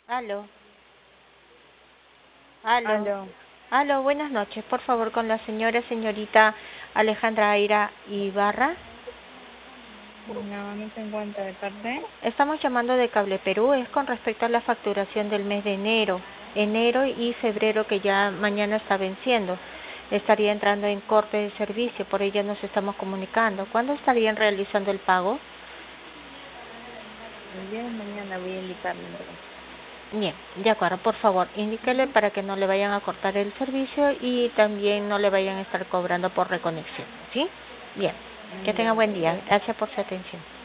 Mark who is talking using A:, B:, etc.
A: Aló, aló,
B: Aló,
A: aló, buenas noches, por favor, con la señorita Alejandra Aira Ibarra.
B: no se encuentra de parte.
A: Estamos llamando de Cable Perú, es con respecto a la facturación del mes de enero y febrero que ya mañana está venciendo. Estaría entrando en corte de servicio, por ello nos estamos comunicando. ¿Cuándo estarían realizando el pago?
B: El día de mañana voy a indicarle entonces.
A: Bien, de acuerdo, por favor, indíquele para que no le vayan a cortar el servicio y también no le vayan a estar cobrando por reconexión, ¿sí? Bien, que tenga
B: Ya,
A: buen día.
B: gracias.
A: Gracias por su atención.